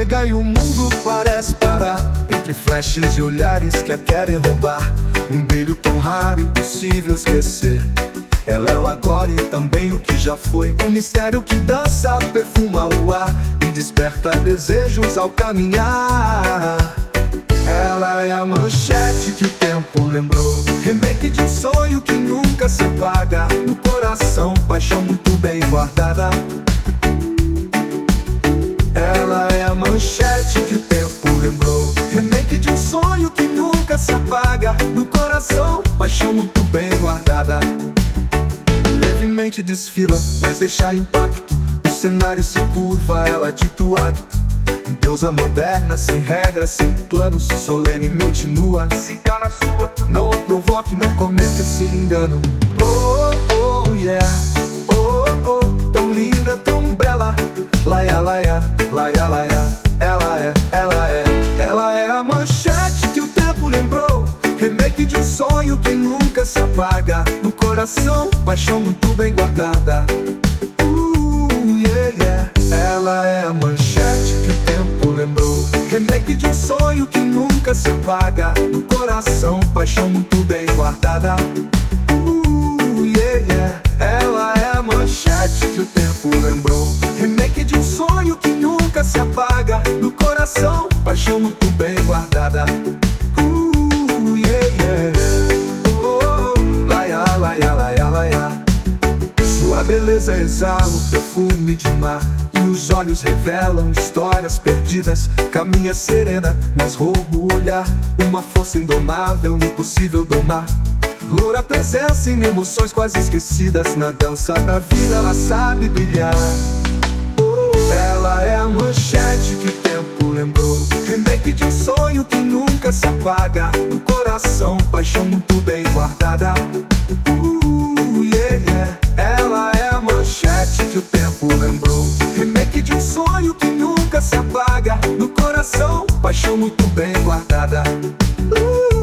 chega e o mundo parece parar, entre flashes e olhares que a querem roubar. Um brilho tão raro, impossível esquecer. Ela é o agora e também o que já foi. Um mistério que dança, perfuma o ar e desperta desejos ao caminhar. Ela é a manchete que o tempo lembrou, remake de um sonho que nunca se apaga. No coração, paixão muito bem guardada. Ela é a manchete que o tempo lembrou, remake de um sonho que nunca se apaga. No coração, paixão muito bem guardada. Levemente desfila, mas deixa impacto. O cenário se curva, ela dita o hábito. Deusa moderna, sem regras, sem planos, solenemente nua. Siga na sua, não provoque, não cometa esse engano. Oh, oh, yeah. Oh, oh, tão linda, tão bela. Laia, laia, laia, laia. Ela é a manchete que o tempo lembrou, remake de um sonho que nunca se apaga. No coração, paixão muito bem guardada. Yeah, yeah. Ela é a manchete que o tempo lembrou, remake de um sonho que nunca se apaga. No coração, paixão muito bem guardada. Yeah, yeah. Ela é a manchete que o tempo lembrou, remake de um sonho que nunca se apaga. No coração, paixão muito bem guardada. Yeah, yeah. Oh, laia, laia, laia, laia. Sua beleza exala o perfume de mar, e os olhos revelam histórias perdidas. Caminha serena, mas rouba o olhar. Uma força indomável, impossível domar. Loura presença em emoções quase esquecidas. Na dança da vida ela sabe brilhar. Ela é a manchete que o tempo lembrou, remake de um sonho que nunca se apaga. No coração, paixão muito bem guardada. Yeah, yeah. Ela é a manchete que o tempo lembrou, remake de um sonho que nunca se apaga. No coração, paixão muito bem guardada.